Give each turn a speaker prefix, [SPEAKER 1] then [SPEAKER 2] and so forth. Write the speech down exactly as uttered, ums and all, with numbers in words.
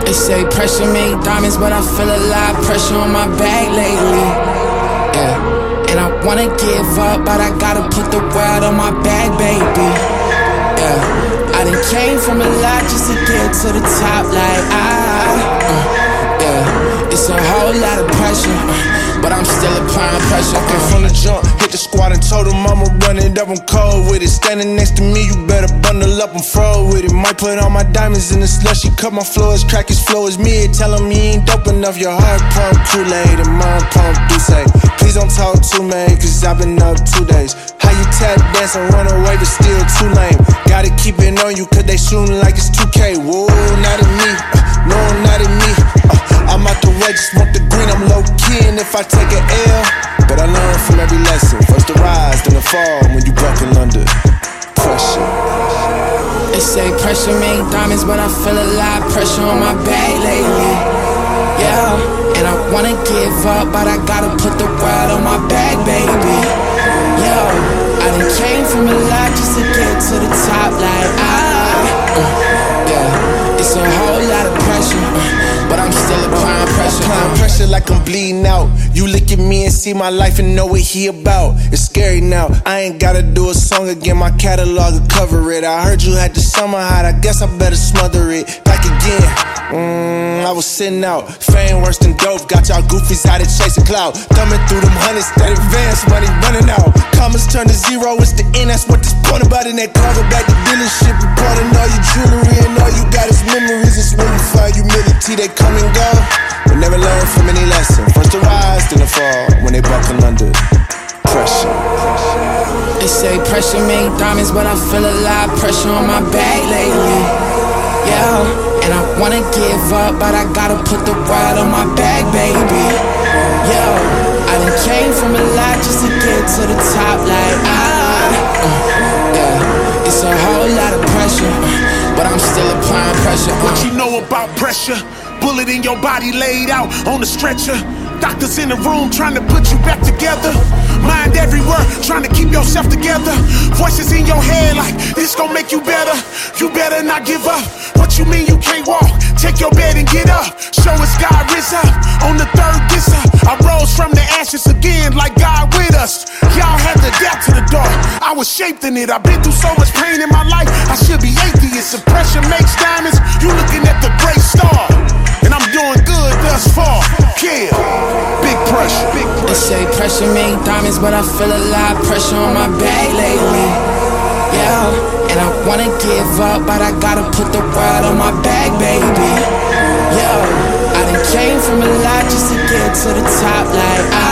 [SPEAKER 1] They say pressure make diamonds, but I feel a lot of pressure on my bag lately. Yeah, and I wanna give up, but I gotta put the world on my back, baby. Yeah, I done came from a lot just to get to the top, like I, uh, yeah, it's a whole lot of pressure, uh, but I'm still applying pressure.
[SPEAKER 2] Fucking from the jump, hit the squad and told them I'ma run it up, I'm cold with it. Standing next to me, you better bundle up, I'm froze with it. Might put all my diamonds in the slushy, cut my floors, crack his flow is me. Tell him he ain't dope enough, your heart pump Kool-Aid and mine pump Douce. Please don't talk to me, cause I've been up two days. How you tap dance and run away but still too lame? Gotta keep it on you cause they shooting like it's two K. Whoa, not in me, uh, no, not in me. uh, I'm out the way, just want the green, I'm low-key. And if I take an L, but I learn from every lesson. First the rise, then the fall, when you buckle under pressure.
[SPEAKER 1] They say pressure make diamonds, but I feel a lot of pressure on my back lately. Yeah, and I wanna give up, but I gotta put the world on my back, baby. Yeah, I done came from a lot just to get to the top, like I, uh, yeah, it's a whole lot of pressure, uh, but I'm still applying pressure.
[SPEAKER 2] Applying pressure like I'm bleeding out. You look at me and see my life and know what he about. It's scary now, I ain't gotta do a song again, my catalog will cover it. I heard you had the summer hot, I guess I better smother it. Back again, mmm, I was sitting out. Fame worse than dope, got y'all goofies out of chasing clout. Thumbing through them hundreds, that advance money running out. Commas turn to zero, it's the end, that's what this point about. In that cargo back to dealership, reporting all your jewelry and all you got is memories. It's when you find humility, they come and go, but never learn from any lesson. First the rise, then the fall, when they buckle under pressure.
[SPEAKER 1] They say pressure make diamonds, but I feel a lot of pressure on my back lately. Yeah, and I wanna give up, but I gotta put the world on my back, baby. Yeah, I done came from a lot just to get to the top, like I, uh, yeah, it's a whole lot of pressure, uh, but I'm still applying pressure. Uh.
[SPEAKER 3] What you know about pressure? Bullet in your body laid out on the stretcher. Doctors in the room trying to put you back together. Mind everywhere, trying to keep yourself together. Voices in your head like, this gon' make you better. You better not give up. What you mean you can't walk? Take your bed and get up. Show us God risen up. On the third disser, I rose from the ashes again like God with us. Y'all had to adapt to the dark. I was shaped in it. I've been through so much pain in my life. I should be atheist. If pressure makes diamonds, you looking at the great star. And I'm doing good thus far. Yeah, big pressure, big pressure.
[SPEAKER 1] They say pressure make diamonds, but I feel a lot of pressure on my back lately. Yeah, and I wanna give up, but I gotta put the world on my back, baby. Yeah, I done came from a lot just to get to the top, like I